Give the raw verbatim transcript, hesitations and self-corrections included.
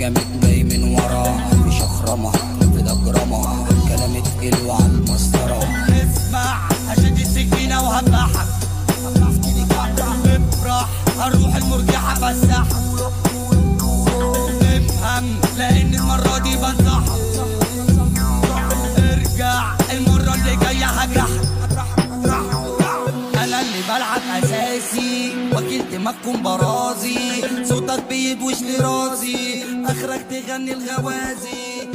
جامد جاي من ورا مش اخرمه في دجرمه كلامي تقيل وعلى المسطره. اسمع هشد السكينه وهبحك افرح هنروح المرجحه فسحك افهم لان المره دي بنصحك ارجع المره اللي جايه هجرحك. انا اللي بلعب اساسي وكيل دماغكم برازي صوتك بيدوش لراسي اخرك تغني الغوازي